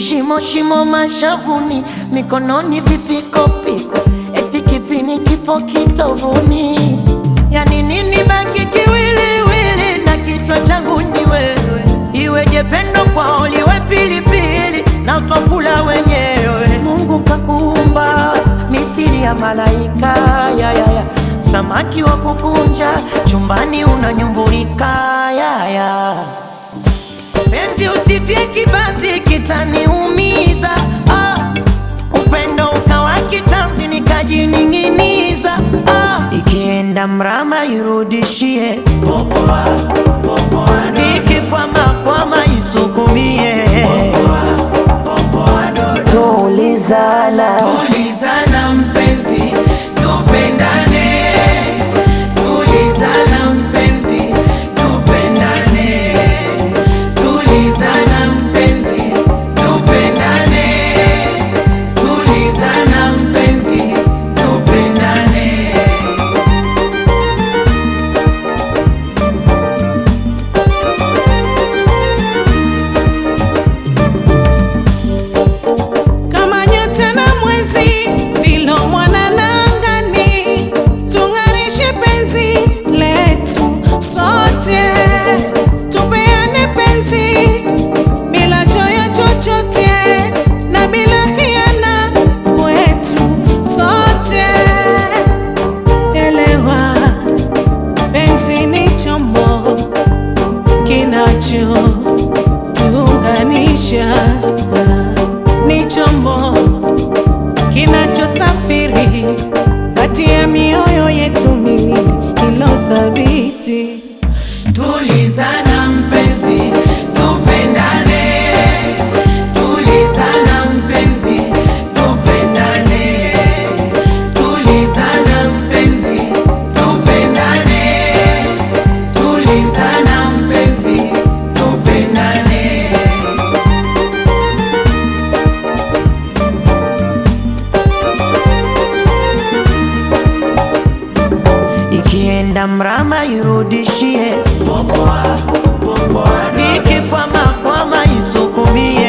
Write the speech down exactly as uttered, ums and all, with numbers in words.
shimo shimo mashavuni, mikononi vipikopiko, eti kipini kipo kitovuni. Yani nini baki kiwiliwili na kichwa changu ni wewe, iweje pendo kwao liwe pilipili na utokula wenyewe. Mungu kakuumba mithili ya malaika, ya, ya, ya. Samaki wa kukunja chumbani unanyumbulika, ya, ya. Penzi usitie kibanzi kitaniumiza, ah. Upendo ukawa kitanzi nikajining'iniza, ah. Ikienda mrama irudishie, popoa, popoa, ikikwama kwama isukumie, popoa, popoa, dodo. Tulizana, tulizana mpenzi, tupendane. Tulizana mpenzi, tupendane. Tulizana mpenzi, tupendane. Tulizana mpenzi, tupendane. Kama nyota na mwezi vilo mwanana angani, tung'arishe penzi letu sote, tupeane penzi bila choyo chochote na bila hiana kwetu sote. Elewa, penzi ni chombo kinacho tuunganisha, ni chombo kinachosafiri kati ya mioyo yetu miwili ilo thabiti. Tulizana mpenzi, tupendane. Tulizana mpenzi, tupendane. Tulizana mpenzi, tupendane. Tulizana mpenzi, tupendane. ikienda mrama irudishie, Popoa, popoa, dodo. ikikwama kwama isukumie,